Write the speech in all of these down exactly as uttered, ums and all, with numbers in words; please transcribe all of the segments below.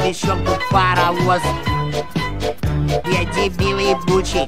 причем тут паровоз? Я дебил ебучий,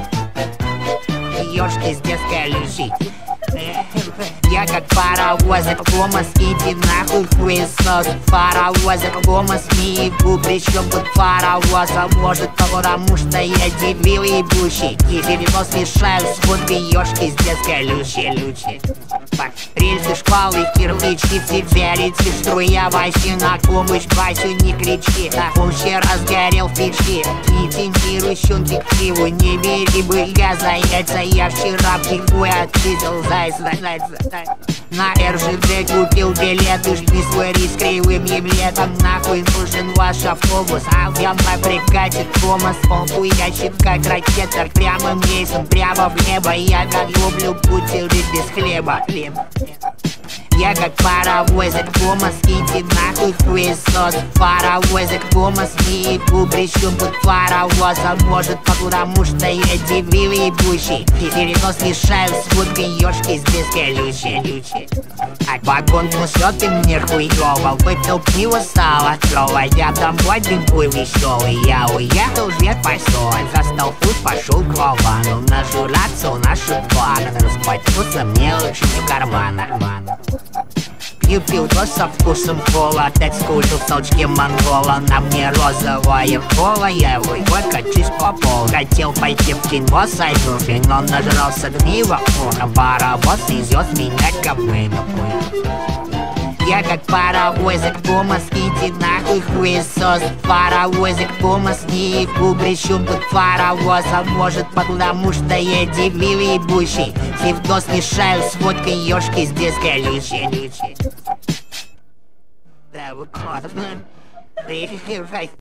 ёшки здесь колючий. Я как паровозик, Ломас, иди нахуй, хуесос. Паровозик, Ломас, не ебу, причем тут паровоз? А может потому что я дебил ебучий, и перенос мешают с водкой, ёшки здесь колючие, лючи. Рельсы, шквалы, кирпичи, тебя летит струя, Вася на помощь, Васю не кричи, он все разгорел в печи. Не тентируй, щенки к пиву, не бери бы я за яйца, я вчера пиву отпиздил зайца, зайца, зайца. На эр жэ дэ купил билеты, жди свой рейс кривым еблетом. Нахуй нужен ваш автобус, а я прикатит Томас. Он хуячит как ракета, прямым рейсом, прямо в небо. Я как люблю бутеры без хлеба. Я как паровозик, Томас, иди нахуй, хуесос. Паровозик, Томас, не ебу, причем тут паровоз? А может потому что я дебил ебучий, и перенос мешают с водкой, ёшки здесь колючие, лючи. А вагон несет и мне хуёво, выпил пиво, стало клёво. Я домой бинтую веселый, я уехал вверх по соль. Застал путь, пошел к Вовану, нажраться у наших планов. Расплатился мне лучше в карман. Пью пиво со вкусом кола, так скучал в толчке монгола. На мне розовое кола, я его качусь по полу. Хотел пойти в кино с айдушей, но нажрался гнива. Паровоз везет меня к обмыну. Я как паровозик, Томас, иди нахуй, хуесос. Паровозик, Томас, не ебу, причем тут паровоз? А может потому что я дебил ебучий, пивдос мешаю с водкой, ёшки здесь колючие, лючи. Да, вот,